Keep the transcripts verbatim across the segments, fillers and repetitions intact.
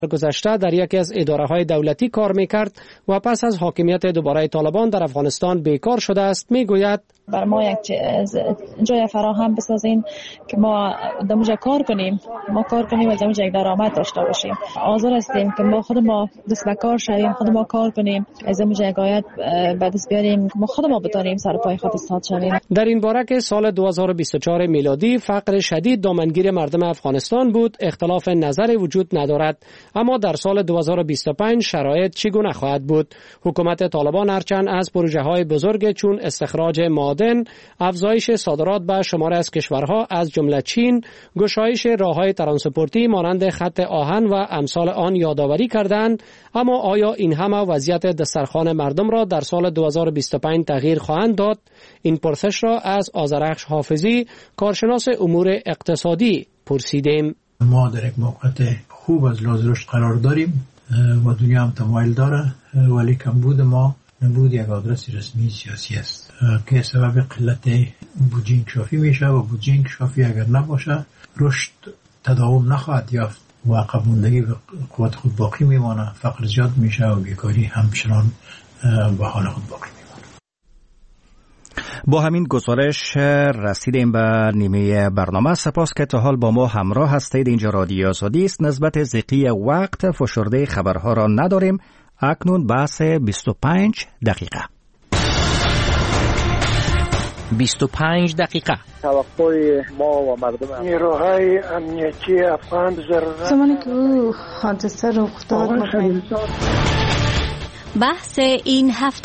گذشته در یکی از اداره‌های دولتی کار می‌کرد و پس از حاکمیت دوباره طالبان در افغانستان بیکار شده است. میگوید بر ما یک جای فراهم بسازین که ما دموجه کار کنیم، ما کار کنیم و دموجه یک درآمد داشته باشیم. حاضر هستیم که ما خود ما دست به کار شویم، خود ما کار کنیم، از دموجه یک آیت به دست بیاریم که ما خود ما بتونیم سر پای خود ایستاد شویم. در این باره که سال دو هزار و بیست و چهار میلادی فقر شدید دامنگیر مردم افغانستان بود، اختلاف نظر وجود ندارد. اما در سال دو هزار و بیست و پنج شرایط چگونه خواهد بود؟ حکومت طالبان هرچند از پروژه‌های بزرگ چون استخراج معادن، افزایش صادرات به شمار از کشورها از جمله چین، گشایش راه‌های ترانسپورتی مانند خط آهن و امثال آن یادآوری کردند، اما آیا این همه وضعیت دسترخوان مردم را در سال دو هزار و بیست و پنج تغییر خواهند داد؟ این پرسش را از آذرخش حافظی، کارشناس امور اقتصادی، پرسیدیم. ما در یک موقعیت خوب از لحاظ رشد قرار داریم و دنیا هم تمایل داره، ولی کمبود ما نبود یک آدرس رسمی سیاسی است که سبب قلت بودجه کافی میشه و بودجه کافی اگر نباشه رشد تداوم نخواهد یافت و عقب ماندگی به قوت خود باقی میمانه، فقر زیاد میشه و بیکاری همچنان به حال خود باقی میمانه. با همین گزارش رسیدیم به نیمه برنامه. سپاس که تا حال با ما همراه هستید. اینجا رادیو آزادی است. نسبت ذیقی وقت فشرده خبرها را نداریم. اکنون بحث بیست و پنج دقیقه. بیست و پنج دقیقه. توقع ما و مردم نیروهای امنیتی افغان ضرورت زمانی که او حادثه رخ داد. بحث این هفته.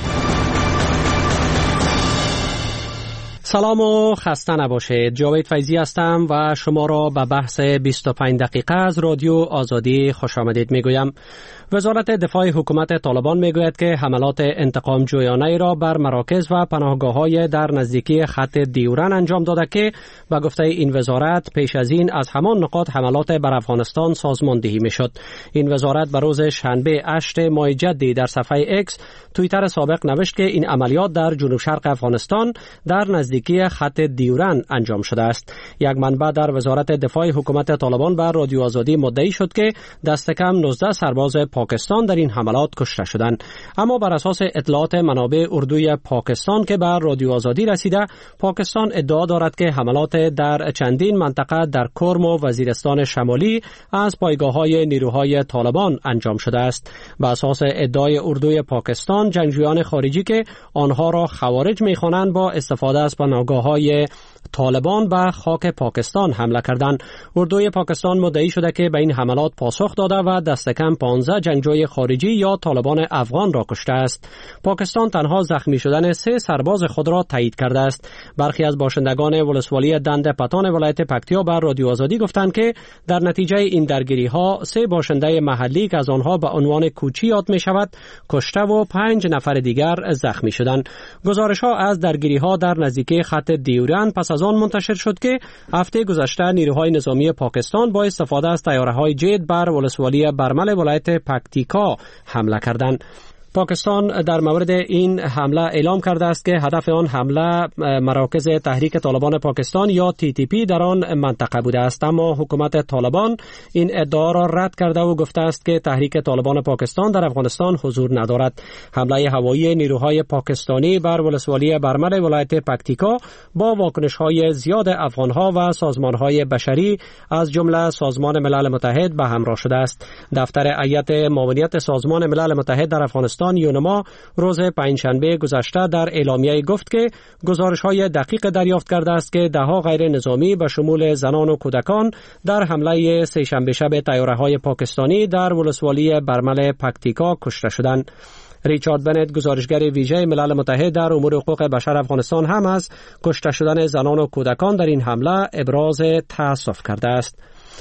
سلام و خسته نباشید. جاوید فیضی هستم و شما را به بحث بیست و پنج دقیقه از رادیو آزادی خوش آمدید میگویم. وزارت دفاع حکومت طالبان میگوید که حملات انتقام جویانه را بر مراکز و پناهگاه‌های در نزدیکی خط دیورن انجام داده که به گفته این وزارت پیش از این از همان نقاط حملات بر افغانستان سازماندهی میشد. این وزارت به روز شنبه هشتم ماه جدی در صفحه اکس توییتر سابق نوشت که این عملیات در جنوب شرق افغانستان در نزدیکی خط دیورن انجام شده است. یک منبع در وزارت دفاع حکومت طالبان بر رادیو آزادی مدعی شد که دست کم نوزده سرباز پاکستان در این حملات کشته شدند. اما بر اساس اطلاعات منابع اردوی پاکستان که بر رادیو آزادی رسیده، پاکستان ادعا دارد که حملات در چندین منطقه در کرم و وزیرستان شمالی از پایگاه‌های نیروهای طالبان انجام شده است. بر اساس ادعای اردوی پاکستان، جنگجویان خارجی که آنها را خوارج می‌خوانند با استفاده از پناهگاه‌های طالبان به خاک پاکستان حمله کردند. اردوی پاکستان مدعی شده که به این حملات پاسخ داده و دست کم پانزده جنگجوی خارجی یا طالبان افغان را کشته است. پاکستان تنها زخمی شدن سه سرباز خود را تایید کرده است. برخی از باشندگان ولسوالی دنده پتان ولایت پکتیا بر رادیو آزادی گفتند که در نتیجه این درگیری‌ها سه باشنده محلی که از آنها به عنوان کوچی یاد می‌شود کشته و پنج نفر دیگر زخمی شدند. گزارش‌ها از درگیری‌ها در نزدیکی خط دیورن پس از آن منتشر شد که هفته گذشته نیروهای نظامی پاکستان با استفاده از طیاره‌های جت بر ولسوالی برمل ولایت پکتیکا حمله کردند. پاکستان در مورد این حمله اعلام کرده است که هدف آن حمله مراکز تحریک طالبان پاکستان یا تی تی پی در آن منطقه بوده است، اما حکومت طالبان این ادعا را رد کرده و گفته است که تحریک طالبان پاکستان در افغانستان حضور ندارد. حمله هوایی نیروهای پاکستانی بر ولسوالی برمل ولایت پکتیکا با واکنش‌های زیاد افغان‌ها و سازمان‌های بشری از جمله سازمان ملل متحد به همراه شده است. دفتر هیئت معاونیت سازمان ملل متحد در افغانستان یونما روز پنجشنبه گذشته در اعلامیه گفت که گزارش‌های دقیق دریافت کرده است که ده‌ها غیر نظامی به شمول زنان و کودکان در حمله سه‌شنبه شب طیاره‌های پاکستانی در ولسوالی برمل پکتیکا کشته شدند. ریچارد بنت، گزارشگر ویژه ملل متحد در امور حقوق بشر افغانستان، هم از کشته شدن زنان و کودکان در این حمله ابراز تأسف کرده است.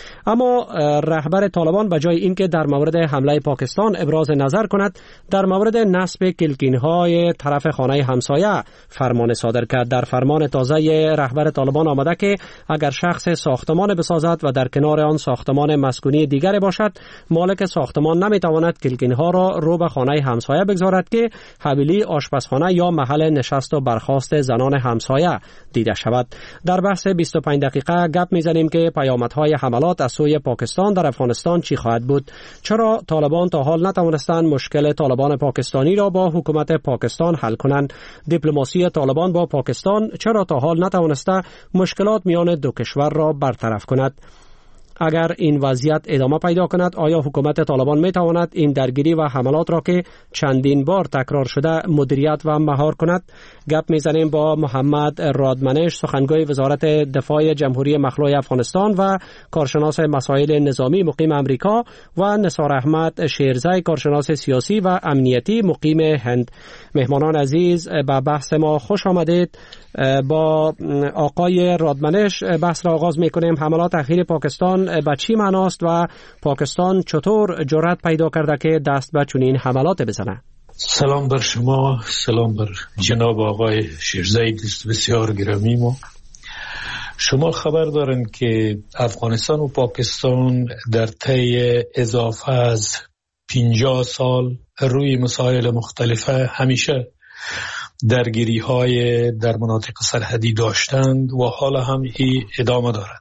اما رهبر طالبان به جای اینکه در مورد حمله پاکستان ابراز نظر کند، در مورد نصب کلکین‌های طرف خانه همسایه فرمان صادر کرد. در فرمان تازه رهبر طالبان آمده که اگر شخص ساختمان بسازد و در کنار آن ساختمان مسکونی دیگر باشد، مالک ساختمان نمیتواند کلکین‌ها را رو به خانه همسایه بگذارد که حویلی، آشپزخانه یا محل نشست و برخاست زنان همسایه دیده شود. در بحث بیست و پنج دقیقه گپ میزنیم که پیامدهای حملات حملات از سوی پاکستان در افغانستان چی خواهد بود؟ چرا طالبان تا حال نتوانستند مشکل طالبان پاکستانی را با حکومت پاکستان حل کنند؟ دیپلماسی طالبان با پاکستان چرا تا حال نتوانسته مشکلات میان دو کشور را برطرف کند؟ اگر این وضعیت ادامه پیدا کند، آیا حکومت طالبان می تواند این درگیری و حملات را که چندین بار تکرار شده مدیریت و مهار کند؟ گپ میزنیم با محمد رادمنش، سخنگوی وزارت دفاع جمهوری مخلوع افغانستان و کارشناس مسائل نظامی مقیم امریکا، و نثار احمد شیرزی، کارشناس سیاسی و امنیتی مقیم هند. مهمانان عزیز، به بحث ما خوش آمدید. با آقای رادمنش بحث را آغاز میکنیم. حملات اخیر پاکستان به چی معناست و پاکستان چطور جرأت پیدا کرده که دست به چنین حملات بزنه؟ سلام بر شما، سلام بر جناب آقای شیرزی دوست بسیار گرامی ما. شما خبر دارن که افغانستان و پاکستان در طی اضافه از پنجاه سال روی مسائل مختلفه همیشه درگیری های در مناطق سرحدی داشتند و حالا هم ای ادامه دارد.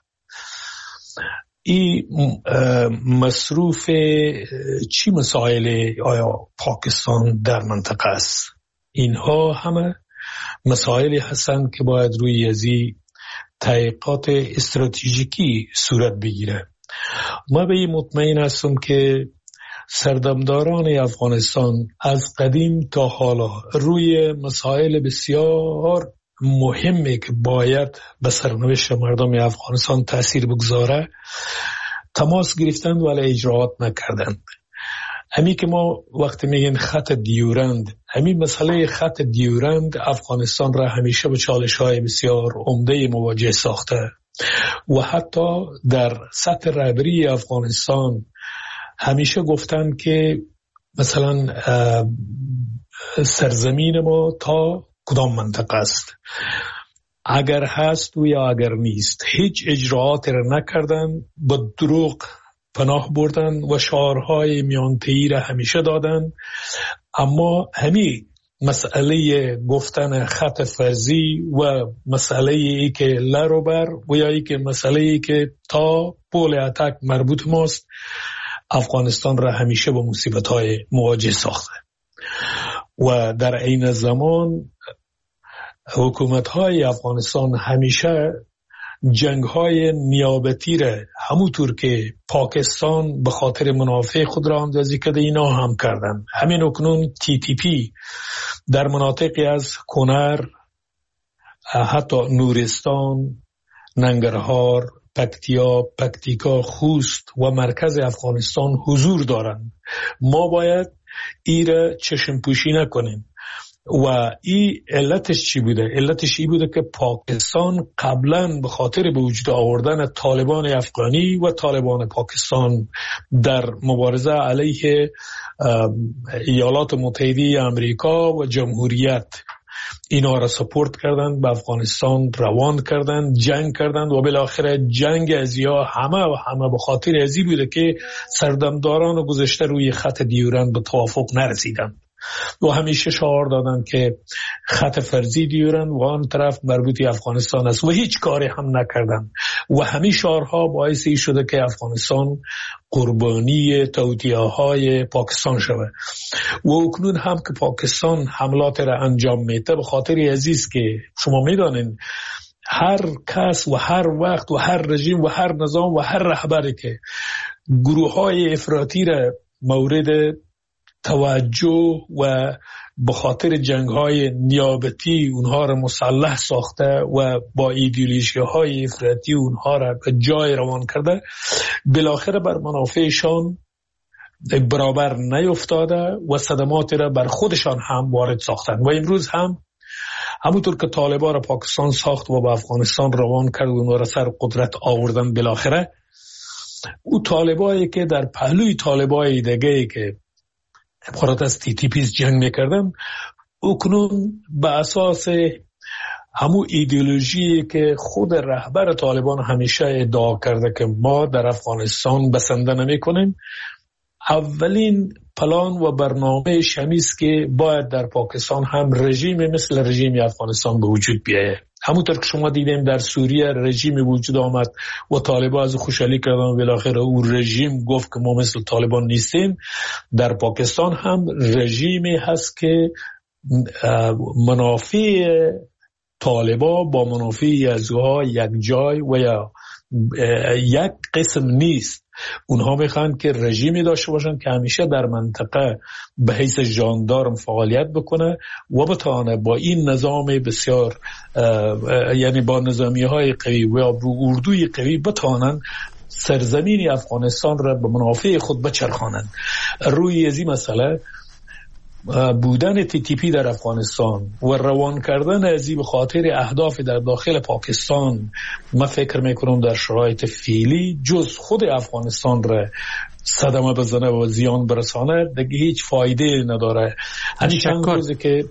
این مصروف چی مسائل آیا پاکستان در منطقه است؟ اینها همه مسائلی هستند که باید روی ازی تحقیقات استراتژیکی صورت بگیره. ما به این مطمئن هستم که سردمداران افغانستان از قدیم تا حالا روی مسائل بسیار مهمی که باید به سرنوشت مردم افغانستان تأثیر بگذاره تماس گرفتند ولی اجراات نکردند. همین که ما وقتی میگن خط دیورند، همین مسئله خط دیورند افغانستان را همیشه به چالش‌های بسیار عمده مواجه ساخته و حتی در سطح رهبری افغانستان همیشه گفتن که مثلا سرزمین ما تا کدام منطقه است، اگر هست و یا اگر نیست. هیچ اجراعات را نکردن، با دروغ پناه بردن و شعارهای میانتهی را همیشه دادن. اما همین مسئله گفتن خط فرضی و مسئله ای که لروبر و یا ای که مسئله ای که تا پول اتک مربوط ماست افغانستان را همیشه با مصیبت‌های مواجه ساخته و در این زمان حکومت‌های افغانستان همیشه جنگ‌های نیابتی را همونطور که پاکستان به خاطر منافع خود را اندازی کرده اینا هم کردن. همین اکنون تی تی پی در مناطقی از کنر، حتی نورستان، ننگرهار، پکتیا، پکتیکا، خوست و مرکز افغانستان حضور دارند. ما باید ایره چشم پوشی نکنیم. و این علتش چی بوده؟ علتش این بوده که پاکستان قبلا به خاطر به وجود آوردن طالبان افغانی و طالبان پاکستان در مبارزه علیه ایالات متحده امریکا و جمهوریت اینا را سپورت کردند، به افغانستان روان کردند، جنگ کردند و بالاخره جنگ ازیا همه و همه به خاطر ازی بوده که سردمداران گذشته روی خط دیورند به توافق نرسیدند و همیشه شعار دادن که خط فرضی دیورند و آن طرف مربوطی افغانستان است و هیچ کاری هم نکردن و همین شعارها باعثی شده که افغانستان قربانی توطئه‌های پاکستان شود و اکنون هم که پاکستان حملات را انجام میده به خاطر عزیز که شما میدانین هر کس و هر وقت و هر رژیم و هر نظام و هر رهبری که گروه‌های افراطی را مورد توجه و به خاطر جنگ‌های نیابتی اونها را مسلح ساخته و با ایدئولوژی‌های افراطی اونها را به جای روان کرده، بالاخره بر منافعشان برابر نیفتاده و صدمات را بر خودشان هم وارد ساختن و امروز هم همونطور که طالبان را پاکستان ساخت و به افغانستان روان کرد و اونها را سر قدرت آوردن، بالاخره او طالبایی که در پهلوی طالبای دیگه‌ای که عبارت از تی تی پیز جنگ میکردن اکنون به اساس همون ایدئولوژی که خود رهبر طالبان همیشه ادعا کرده که ما در افغانستان بسنده نمی کنیم، اولین پلان و برنامه شمیست که باید در پاکستان هم رژیم مثل رژیم افغانستان به وجود بیایه همونطور که شما دیدیم در سوریه رژیم وجود آمد و طالبان از خوشحالی کردن و بالاخره او رژیم گفت که ما مثل طالبان نیستیم. در پاکستان هم رژیمی هست که منافع طالبان با منافع یزدها یک جای و یا یک قسم نیست. اونها میخوان که رژیمی داشته باشن که همیشه در منطقه به حیث ژاندارم فعالیت بکنه و بتونه با این نظام بسیار یعنی با نظامی های قوی و با اردوی قوی بتونن سرزمین افغانستان را به منافع خود بچرخانند. روی ازی مسئله بودن تی تی پی در افغانستان و روان کردن ازی به خاطر اهداف در داخل پاکستان، من فکر میکنم در شرایط فعلی جز خود افغانستان را صدمه بزنه و زیان برسانه دیگه هیچ فایده نداره. همین چند روزی که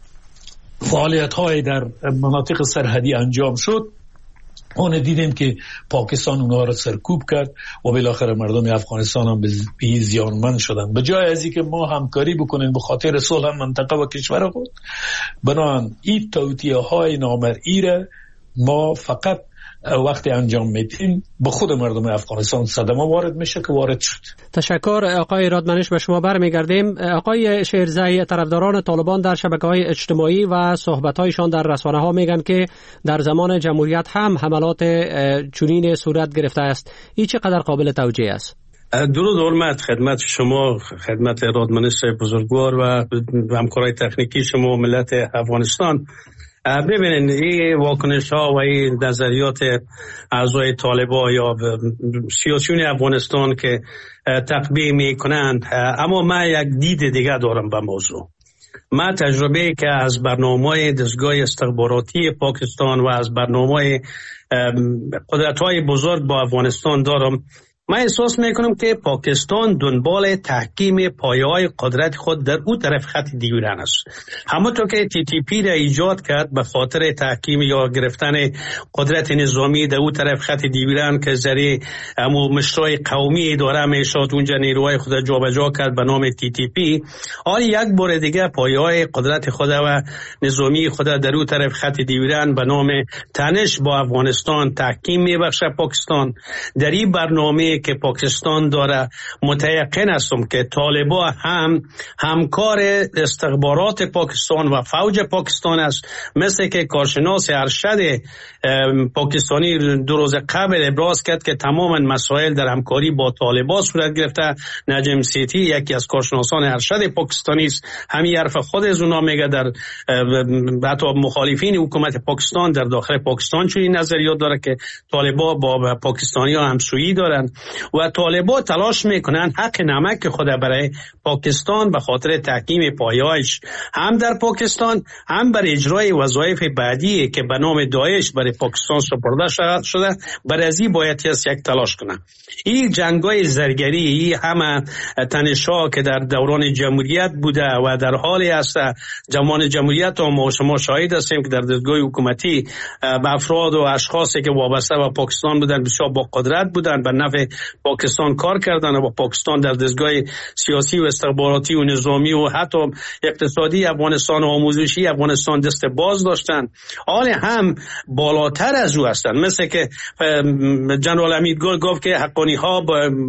فعالیت های در مناطق سرحدی انجام شد، اون دیدیم که پاکستان اونها را سرکوب کرد و بالاخره مردم افغانستان هم به زیانمند شدن. به جای از اینکه ما همکاری بکنیم به خاطر صلح منطقه و کشور خود، بنابراین این توطئه های نامرئی را ما فقط وقتی انجام میدیم به خود مردم افغانستان صدمه وارد میشه که وارد شد. تشکر آقای رادمنش. به شما برمیگردیم. آقای شیرزی، طرفداران طالبان در شبکه‌های اجتماعی و صحبت‌هایشان در رسانه‌ها میگن که در زمان جمهوریت هم حملات چنین صورت گرفته است. این چقدر قابل توجیه است؟ درود و حرمت خدمت شما، خدمت رادمنش بزرگوار و همکارای تکنیکی شما و ملت افغانستان. ببینید این واکنش ها و این نظریات اعضای طالبان یا سیاسیون افغانستان که تقبیح می کنند، اما من یک دید دیگه دارم به موضوع. من تجربه که از برنامه دستگاه استخباراتی پاکستان و از برنامه قدرت های بزرگ با افغانستان دارم، من احساس میکنم که پاکستان دنبال تحکیم پایه‌های قدرت خود در او طرف خط دیوران است. همونطور که تی تی پی را ایجاد کرد به خاطر تحکیم یا گرفتن قدرت نظامی در او طرف خط دیوران که ذریعه امو مشروع قومی اداره میشد، اونجا نیروهای خود جابجا کرد به نام تی تی پی. آن یک بار دیگه پایه‌های قدرت خود و نظامی خود در او طرف خط دیوران به نام تنش با افغانستان تحکیم میبخشه پاکستان. در این برنامه که پاکستان داره متیقن هستم که طالبان هم همکار استخبارات پاکستان و فوج پاکستان است، مثل که کارشناس ارشد پاکستانی دو روز قبل ابراز کرد که تماما مسائل در همکاری با طالبان صورت گرفته. نجم سیتی یکی از کارشناسان ارشد پاکستانی است، همین حرف خود از اونا میگه. در حتی مخالفین حکومت پاکستان در داخل پاکستان چنین نظریات داره که طالبان با پاکستانی ها همسویی دارن و طالبان تلاش میکنن حق نمک خود برای پاکستان به خاطر تحکیم پایه‌اش هم در پاکستان هم بر اجرای وظایف بعدی که به نام داعش برای پاکستان سپرده شده بر ازی باید یک تلاش کنه. این جنگای زرگری، این همه تنش‌ها که در دوران جمهوریت بوده و در حالی است زمان جمهوریت و ما شما شاهد هستیم که در دستگاه حکومتی به افراد و اشخاصی که وابسته به پاکستان بودن بسیار با قدرت بودن، به نفع پاکستان کار کردن و با پاکستان در دستگاه سیاسی و استخباراتی و نظامی و حتی اقتصادی افغانستان و آموزشی افغانستان دست باز داشتن. حال هم بالاتر از او هستند، مثل که جنرال امیدگل گفت که حقانی ها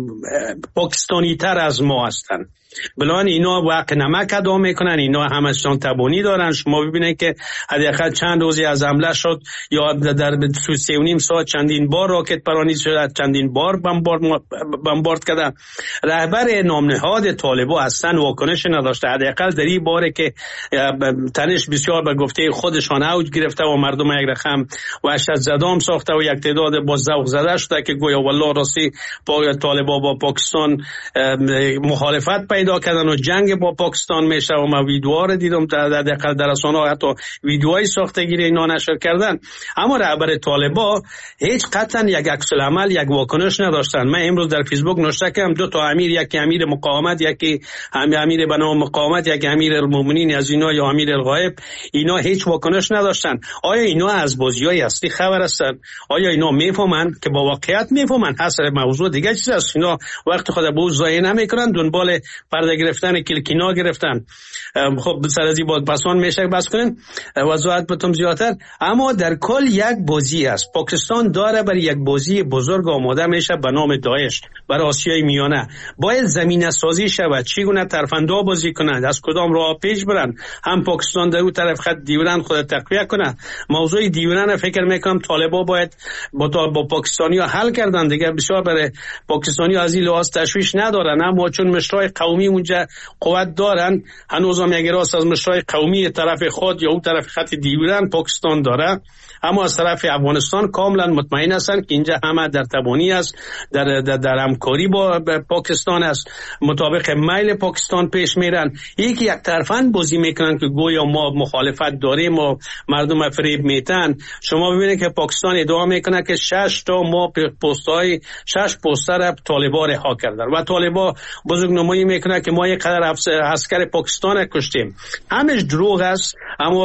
پاکستانی تر از ما هستند. بلان اینا واقع نمک ادا میکنن، اینا همشون تبانی دارن. شما ببینید که حداقل چند روزی از حمله شد یا در سه و نیم ساعت چندین بار راکت پرانی شد، چندین بار بمبارد بمبارد کردن. رهبر نامنهاد طالبان اصلا واکنش نداشته. حداقل در این باره که تنش بسیار به گفته خودشان اوج گرفته و مردم یک رقم وحشت زدام ساخته و یک تعداد با ذوق زده شده که گویا والله راستی طالبان با پاکستان مخالفت پیدا کردن و جنگ با پاکستان میشه و ما ویدیوها رو دیدم در دقیقه در رسانه‌ها حتی ویدیوهای ساختگی اینا نشر کردن. اما رهبر طالبان هیچ قطعا یک عکس العمل یک واکنش نداشته. دارن. من امروز در فیسبوک نوشته کردم دو تا امیر، یکی امیر مقاومت، یکی امیر به نام مقاومت، یکی امیر المؤمنین از اینا یا امیر الغایب، اینا هیچ واکنش نداشتن. آیا اینا از بازیای اصلی خبر هستن؟ آیا اینا میفهمن که با واقعیت میفهمن؟ اصل موضوع دیگه چیز است. اینا وقت خود به ضایع نمیکنن، دنبال پرده گرفتن کلکینا گرفتن. خب سر از این بود پسان میشه بس کنین وضاحت بتم زیادتر. اما در کل یک بازی است. پاکستان داره برای یک بازی بزرگ آماده میشه به نام داعش برای آسیای میانه. باید زمینه سازی شود، چگونه ترفندا بازی کنند، از کدام راه پیش برند. هم پاکستان در اون طرف خط دیورند خود تقویه کنه. موضوع دیورند فکر میکنم طالبا باید با با پاکستانی‌ها حل کردن دیگه. بسیار برای پاکستانی‌ها از این لحاظ تشویش ندارن، اما چون مشرای قومی اونجا قوت دارن، هنوز هم یک راست از مشرای قومی طرف خود یا اون طرف خط دیورند پاکستان داره. اما از طرف افغانستان کاملا مطمئن هستند که اینجا همه در تبانی است، در در, در همکاری با پاکستان است، مطابق میل پاکستان پیش میرن. یکی یک طرفاً بازی میکنن که گویا ما مخالفت داریم و مردم فریب میتن. شما ببینید که پاکستان ادعا میکنه که شش تا ما پست‌های شش پستر طالبان رها کردن و طالبان بزرگنمایی میکنه که ما یک قدر عسکر پاکستان کشتیم. همش دروغ است. اما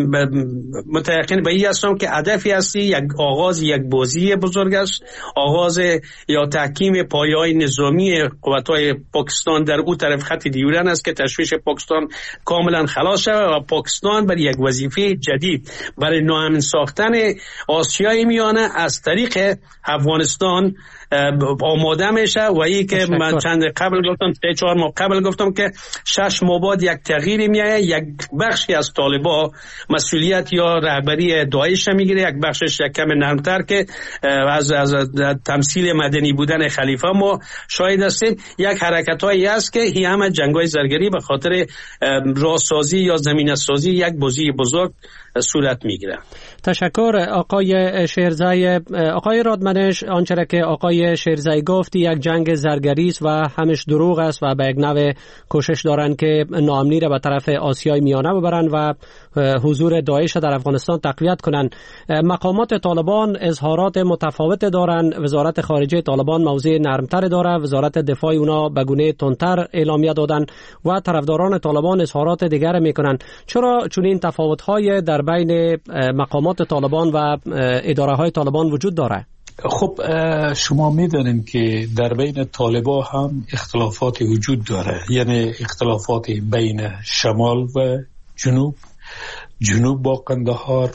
متأکد به این هستم که هدفی هستی یک آغاز یک بازی بزرگ است، آغاز یا تحکیم پایه‌های نظامی قوت‌های پاکستان در اون طرف خط دیورند است که تشویش پاکستان کاملا خلاص شود و پاکستان بر یک وظیفه جدید برای ناامن ساختن آسیای میانه از طریق افغانستان آماده میشه. و ای که من چند قبل گفتم سه چهار ماه قبل گفتم که شش ماه بعد یک تغییر میاد، یک بخشی از طالبان مسئولیت یا رهبری داعش میگیره، یک بخشش یک کم نرمتر که از از تمثیل مدنی بودن خلیفه ما شاهد هستیم. یک حرکتایی است که این همه جنگ‌های زرگری به خاطر راهسازی یا زمینه سازی یک بازی بزرگ صورت میگیره. تشکر آقای شیرزای. آقای رادمنش، آنچه که آقای شیرزای گفت یک جنگ زرگری است و همش دروغ است و به یک نوع کوشش دارن که ناامنی را به طرف آسیای میانه ببرن و حضور داعش در افغانستان تقویت کنن. مقامات طالبان اظهارات متفاوت دارن. وزارت خارجه طالبان موضع نرمتر داره، وزارت دفاع اونا به گونه تندتر اعلامیه دادن و طرفداران طالبان اظهارات دیگر میکنن. چرا چنین تفاوت‌های در بین مقامات طالبان و اداره های طالبان وجود داره؟ خب شما میدانین که در بین طالبان هم اختلافات وجود داره، یعنی اختلافات بین شمال و جنوب، جنوب با قندهار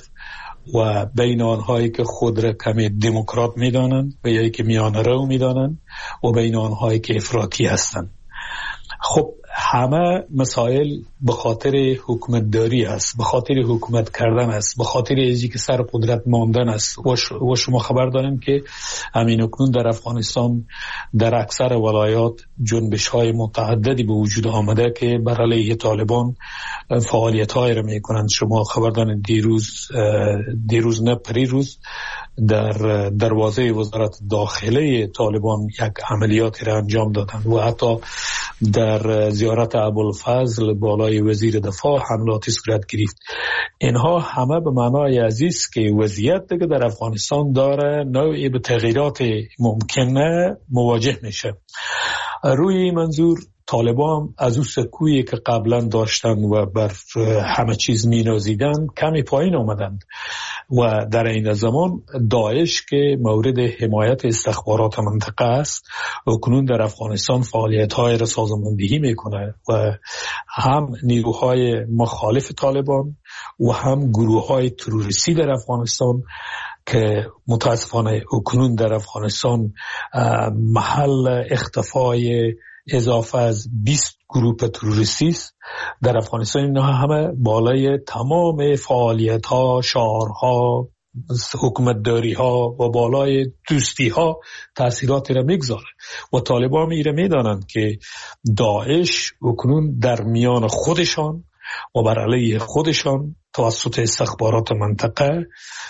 و بین آنهایی که خود را کمی دموکرات میدانند و یا که میانه رو میدانند و بین آنهایی که افراطی هستند. خب همه مسائل به خاطر حکومت داری است، به خاطر حکومت کردن است، به خاطر ازی که سر قدرت ماندن است. و شما خبر دارین که همین اکنون در افغانستان در اکثر ولایات جنبش های متعددی به وجود آمده که بر علیه طالبان فعالیت های را می کنند. شما خبر دارین دیروز دیروز نه پریروز در دروازه وزارت داخله طالبان یک عملیات را انجام دادند و حتی در زیارت ابوالفضل بالای وزیر دفاع حملاتی صورت گرفت. اینها همه به معنای عزیز که وضعیت دیگه در افغانستان داره نوعی به تغییرات ممکنه مواجه میشه. روی منظور طالبان از او سکویی که قبلا داشتن و بر همه چیز می نازیدن کمی پایین آمدند و در این زمان داعش که مورد حمایت استخبارات منطقه است و کنون در افغانستان فعالیت های را سازماندهی می کنه و هم نیروهای مخالف طالبان و هم گروه های تروریستی در افغانستان که متاسفانه اکنون در افغانستان محل اختفای اضافه از بیست گروه تروریستی است در افغانستان. اینها همه بالای تمام فعالیت ها، شعارها، حکومتداری ها و بالای دوستی ها تاثیراتی را میگذاره و طالبان میره میدانند که داعش اکنون در میان خودشان و بر علیه خودشان توسط استخبارات منطقه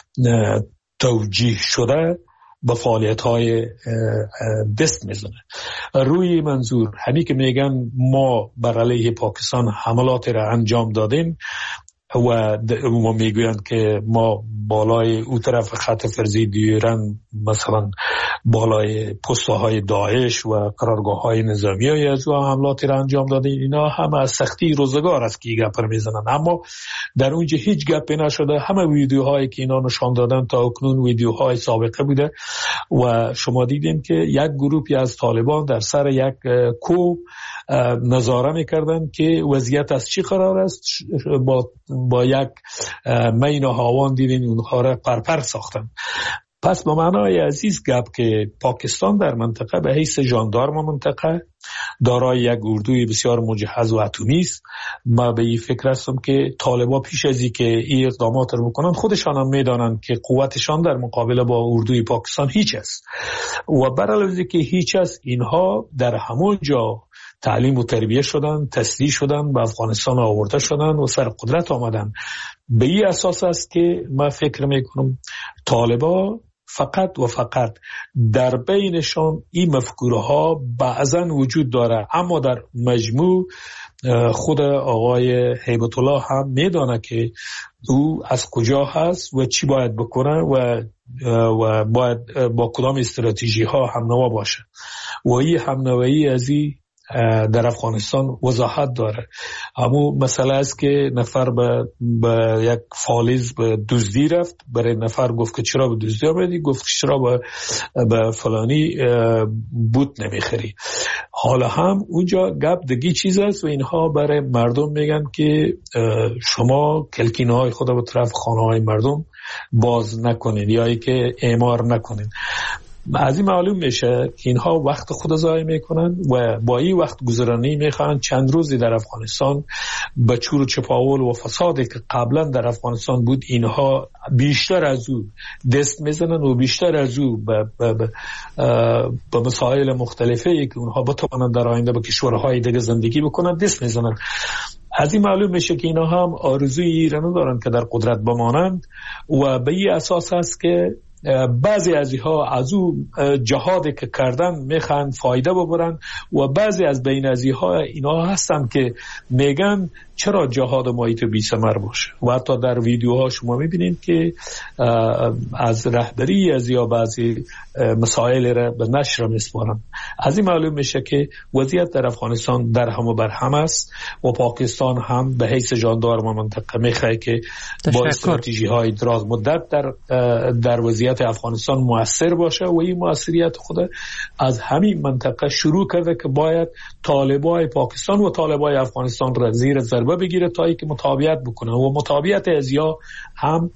توجیه شده به فعالیت های دست میزنه. روی منظور همین که میگن ما بر علیه پاکستان حملات را انجام دادیم و ما میگویند که ما بالای او طرف خط فرضی دیورند مثلا بالای پست‌های داعش و قرارگاه‌های نظامی از او حملاتی را انجام داده. اینا همه از سختی روزگار است که گپ میزنن، اما در اونجا هیچ گپی نشده. همه ویدیوهایی که اینا نشان دادن تا اکنون ویدیوهای سابقه بوده و شما دیدین که یک گروهی از طالبان در سر یک کوه نظاره میکردن که وضعیت از چی قرار است. با, با یک مین و هاوان دیدین اونها را پرپر ساختن. پس به معنای عزیز گپ که پاکستان در منطقه به حیث ژاندارم منطقه دارای یک اردوی بسیار مجهز و اتمی است. ما به این فکر هستم که طالبا پیش از این که این اقدامات رو بکنن خودشان هم میدانن که قوتشان در مقابله با اردوی پاکستان هیچ است و برعلاوه که هیچ است، اینها در همون جا تعلیم و تربیه شدن، تسلیح شدن، به افغانستان آورده شدن و سر قدرت آمدن. به این اساس است که من فکر میکنم طالبا فقط و فقط در بینشان این مفکوره ها بعضا وجود داره، اما در مجموع خود آقای هیبت الله هم میدانه که او از کجا هست و چی باید بکنه و و باید با کدام استراتژی ها همنوا باشه و این همنوایی از این در افغانستان وضاحت داره. اما مسئله است که نفر به, به یک فالز به دزدی رفت، برای نفر گفت که چرا به دزدی آمدی، گفت که چرا به, به فلانی بوت نمیخری. حالا هم اونجا گپ دگی چیز است و اینها برای مردم میگن که شما کلکینه های خدا به طرف خانه های مردم باز نکنین یا ای که اعمار نکنین. از این معلوم میشه که اینها وقت خود ضایع میکنن و با این وقت گذرانی میخوان چند روزی در افغانستان به چور و چپاول و فسادی که قبلا در افغانستان بود اینها بیشتر از او دست میزنن و بیشتر از او به, به, به, به مسائل مختلفی که اونها بتوانند در آینده به کشورهای دیگه زندگی بکنن دست میزنن. از این معلوم میشه که اینا هم آرزوی ایران دارن که در قدرت بمانند و به این اساس هست که بعضی از اینها از او جهادی که کردن میخوان فایده ببرن و بعضی از بین از اینها اینا هستن که میگن چرا جهاد ما تو بی ثمر باشه و حتی در ویدیوها شما میبینید که از رهبری از یا بعضی مسائل را به نشر میسپارن. از این معلوم میشه که وضعیت در افغانستان در هم و بر هم است و پاکستان هم به حیث ژاندارم منطقه میخواد که با استراتژی های دراز مدت در در وضعیت افغانستان مؤثر باشه و این مؤثریت خود از همین منطقه شروع کرده که باید طالبای پاکستان و طالبای افغانستان را زیر ضربه بگیره تا اینکه مطابقت بکنه و مطابقت از یا هم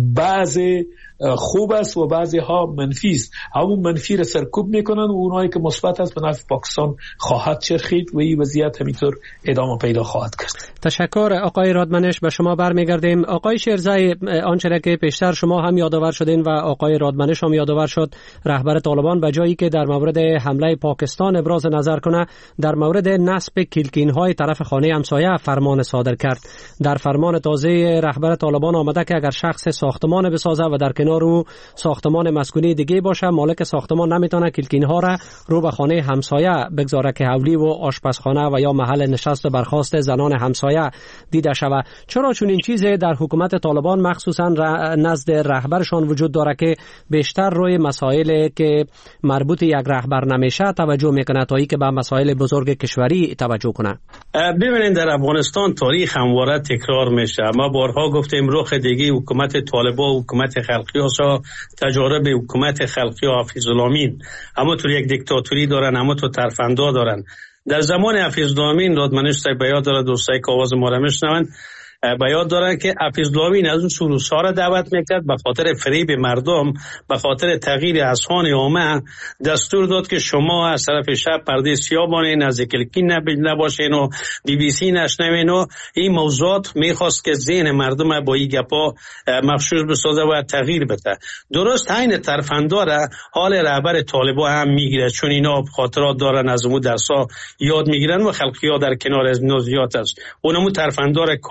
بعضی خوب است و بعضی ها منفی است. همون منفی را سرکوب میکنن و اونایی که مثبت است به نفع پاکستان خواهد چرخید و این وضعیت همینطور ادامه پیدا خواهد کرد. تشکر آقای رادمنش. به شما برمیگردیم. آقای شیرزای، آنچه که پیشتر شما هم یادآور شدین و آقای رادمنش هم یادآور شد، رهبر طالبان به جایی که در مورد حمله پاکستان ابراز نظر کنه، در مورد نصب کلکین‌های طرف خانه همسایه فرمان صادر کرد. در فرمان تازه رهبر طالبان آمده که اگر شخص ساختمان بسازه و در کنار او ساختمان مسکونی دیگه باشه، مالک ساختمان نمیتونه کلکین‌ها را رو به خانه همسایه بگذاره که حولی و آشپزخانه و یا محل نشست و برخاست زنان همسایه دیده شود. چرا چون این چیزی در حکومت طالبان مخصوصا نزد رهبرشان وجود داره که بیشتر روی مسائلی که مربوط یک رهبر نمیشه توجه میکنه تا اینکه به مسائل بزرگ کشوری توجه کنه؟ ببینید در افغانستان تاریخ همواره تکرار میشه. ما بارها گفتیم رخ دیگه حکومت طالبان و حکومت خلقی ها تجارب حکومت خلقی و حفیظ الامین اما تو یک دیکتاتوری دارن، اما تو ترفندا دارن. در زمان حفیظ الامین رادمنش صاحب بیاد داره، دوستای که آواز ما را میشنون بیاد داره که حفیظ الامین از اون سروس‌ها را دعوت میکرد به خاطر فریب مردم، به خاطر تغییر اذهان عامه دستور داد که شما از طرف شب پرده سیاه بانین، نزدیک کلکین نباشین و بی بی سی نشنوین و این موضوعات میخواست که ذهن مردم با این گپا مغشوش بسازه و تغییر بده. درست عین ترفنداره حال رهبر طالبان هم میگیره، چون اینا خاطرات دارن از اون درسا یاد میگیرن و خلقی ها در کنار از نوزیات است اونمو ترفندار کار میگیره.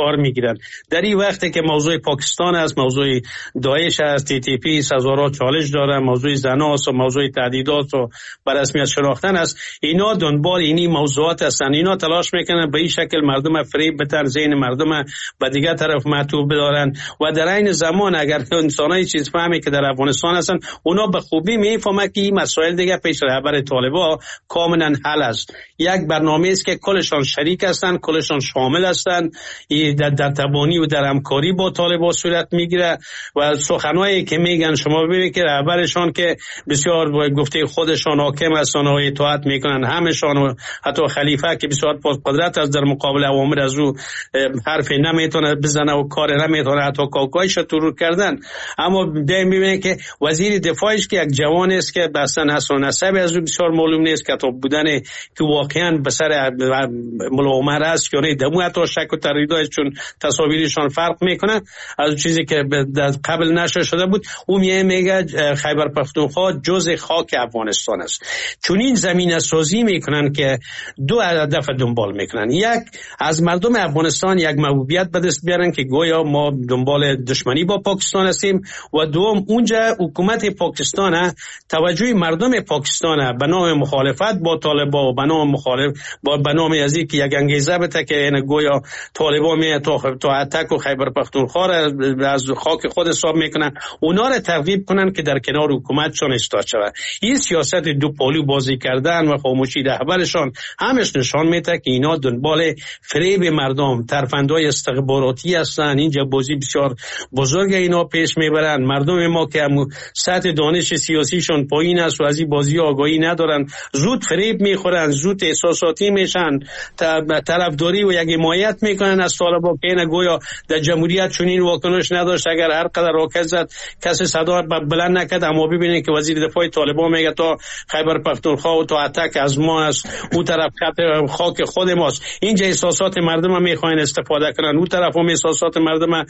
میگیرن. در این وقتی که موضوع پاکستان است، موضوع داعش است، تی تی پی هزارها چالش داره، موضوع زناست و موضوع تهدیدات و بر رسمیت شناختن است، اینا دنبال اینی موضوعات هستن. اینا تلاش میکنن به این شکل مردم فریب بتن، ذهن مردم به دیگه طرف معطوف بدارن و در این زمان اگر انسانای چیز فهمی که در افغانستان هستن، اونا به خوبی میفهمن که این مسائل دیگه پیش رهبر طالبان کاملا حل است. یک برنامه است که کلشان شریک هستند، کلشان شامل هستند، در, در تبانی و در همکاری با طالبان صورت میگیره و سخنایی که میگن شما ببینید که رهبرشان که بسیار گفته خودشان حاکم هستند و اطاعت میکنن، همشان و حتی خلیفه که بسیار قدرت است در مقابل اوامر از او حرف نمیتونه بزنه و کار نمیتونه، حتی کاکایش ترور کردن. اما دائم میبینید که وزیر دفاعش که یک جوان است که اصلا نسل و نسب از او بسیار معلوم نیست، که بودن که واقعا به سر ملا عمر است یا نه، دمو حتی شک و تردید چون تصاویرشان فرق میکنه از چیزی که قبل نشر شده بود. اون میگه خیبر پختونخوا جزء خاک افغانستان است. چون این زمینه سازی میکنن که دو هدف دنبال میکنن: یک، از مردم افغانستان یک محبوبیت به دست بیارن که گویا ما دنبال دشمنی با پاکستان هستیم، و دوم اونجا حکومت پاکستان توجه مردم پاکستان به نام مخالفت با طالبان و به نام مخالف با به نام از اینکه یک انگیزه بده که این گویا طالبان می تو تو اتک و خیبر پختونخوا را از خاک خود حساب میکنن، اونا را ترغیب کنن که در کنار حکومتشون استاد شود. این سیاست دو پالو بازی کردن و خاموشی رهبرشان همش نشان میده که اینا دنبال فریب مردم، ترفندهای استخباراتی هستن. اینجا بازی بسیار بزرگ اینا پیش میبرن. مردم ما که سطح دانش سیاسیشون پایین است و از این بازی آگاهی ندارن، زود فریب میخورن، زود احساساتی میشن، طرفداری و یک حمایت میکنن از طالبان که این گویا در جمهوریت چنین واکنش نداشت. اگر هر قدر راکت زد کسی صدا بلند نکرد. اما ببینید که وزیر دفاع طالبان میگه تا خیبر پختونخوا و تا اتک از ما است، اون طرف خط خاک خود ماست. اینجا احساسات مردم میخواین استفاده کنن، اون طرف هم احساسات مردم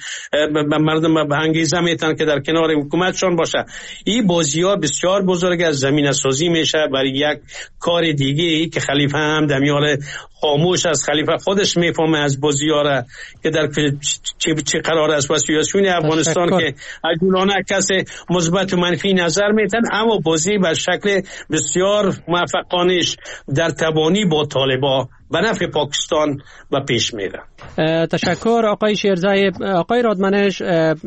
مردم به انگیزه میتن که در کنار حکومتشون باشه. این بازی‌ها بسیار بزرگ از زمینه سازی میشه برای یک کار دیگه ای که خلیفه هم دمیال خاموش از خلیفه خودش میفهمه از بازی‌ها را که در چه چه قرار است. و سیاسیون افغانستان که عجولانه کسی مثبت و منفی نظر میتن، اما بازی به شکل بسیار موفقانش در تبانی با طالبان به نفع پاکستان و پیش میره. تشکر آقای شیرزای. آقای رادمنش،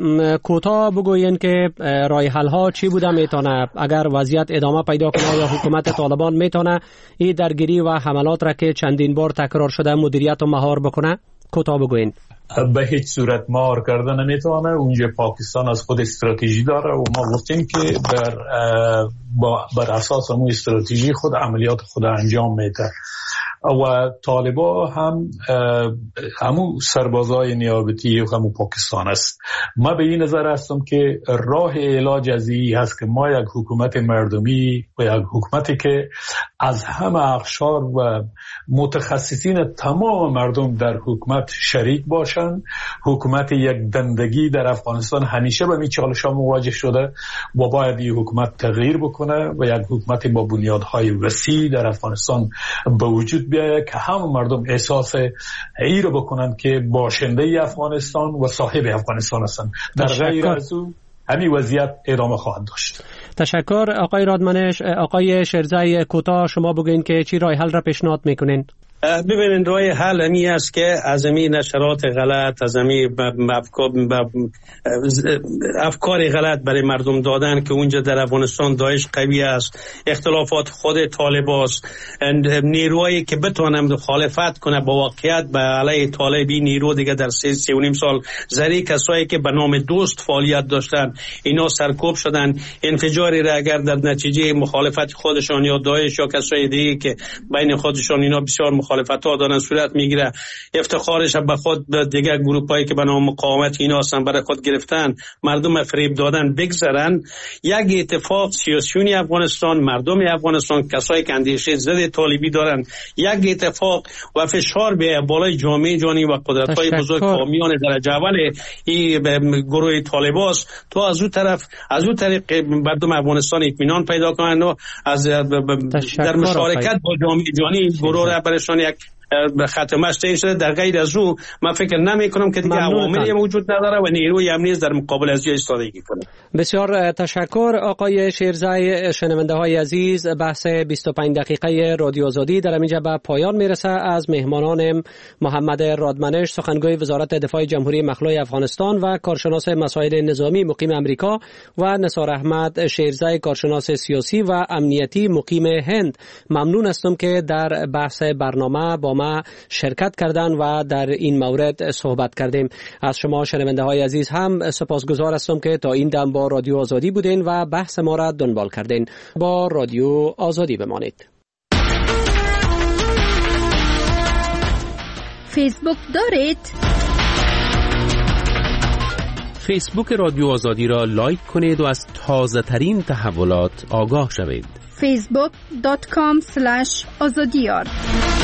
کوتاه بگوین که راه حل ها چی بوده میتونه اگر وضعیت ادامه پیدا کنه، یا حکومت طالبان میتونه این درگیری و حملات را که چندین بار تکرار شده مدیریت و مهار بکنه؟ کوتاه بگوین. به هیچ صورت مهار کردن نمیتونه. اونجا پاکستان از خود استراتژی داره و ما گفتیم که بر بر اساس اون استراتژی خود عملیات خود انجام میده. و طالبا هم همون سربازای نیابتی و همون پاکستان است. ما به این نظر هستم که راه علاج از این هست که ما یک حکومت مردمی و یک حکومتی که از همه اقشار و متخصصین تمام مردم در حکومت شریک باشند. حکومت یک دندگی در افغانستان همیشه با این چالش‌ها مواجه شده و باید این حکومت تغییر بکنه و یک حکومت با بنیادهای وسیع در افغانستان به وجود بیاید که همه مردم احساس ای رو بکنن که باشنده افغانستان و صاحب افغانستان هستند. در غیر از او همین وضعیت ادامه خواهد داشت. تشکر آقای رادمنش. آقای شیرزای، کوتاه شما بگوین که چی راه حل را پیشنهاد میکنین؟ ببینید راه حل امی است که از امی نشرات غلط، از امی افکار, افکار غلط برای مردم دادن که اونجا در افغانستان داعش قوی است، اختلافات خود طالبان است، نیروهایی که بتونن مخالفت کنه با واقعیت به علیه طالبی نیرو دیگه در سه سه و نیم سال زری کسایی که به نام دوست فعالیت داشتن اینا سرکوب شدن. انفجاری را اگر در نتیجه مخالفت خودشان یا داعش یا کسای دیگه که بین خودشان اینا بسیار مخالفت ها دارن صورت میگیره، افتخارش به خود به دیگه گروپایی که به نام مقاومت اینا هستن برای خود گرفتن، مردم فریب دادن بگذرن. یک اتفاق سیاسیونی افغانستان، مردم افغانستان، کسایی که اندیشه ضد طالبی دارن، یک اتفاق و فشار به بالای جامعه جهانی و قدرت‌های بزرگ قومیان درجه اول این گروه طالباست تو از اون طرف از اون طریق مردم افغانستان اطمینان پیدا کنن و از در مشارکت با جامعه جهانی گروه را برشان یک ختمش تعیین شده. در غیر از او من فکر نمی کنم که دیگه عواملی وجود نداره و نیروی هم نیز در مقابل از ایستادگی کنه. بسیار تشکر آقای شیرزای. شنونده های عزیز، بحث بیست و پنج دقیقه رادیو آزادی در اینجا به پایان میرسه. از مهمانان محمد رادمنش، سخنگوی وزارت دفاع جمهوری مخلوع افغانستان و کارشناس مسائل نظامی مقیم امریکا، و نثار احمد شیرزای، کارشناس سیاسی و امنیتی مقیم هند، ممنون هستم که در بحث برنامه با ما شرکت کردن و در این مورد صحبت کردیم. از شما شنونده های عزیز هم سپاسگزار هستم که تا این دم با رادیو آزادی بودین و بحث ما را دنبال کردین. با رادیو آزادی بمانید. فیسبوک دارید؟ فیسبوک رادیو آزادی را لایک کنید و از تازه ترین تحولات آگاه شوید. فیسبوک دات کام اسلش آزادیار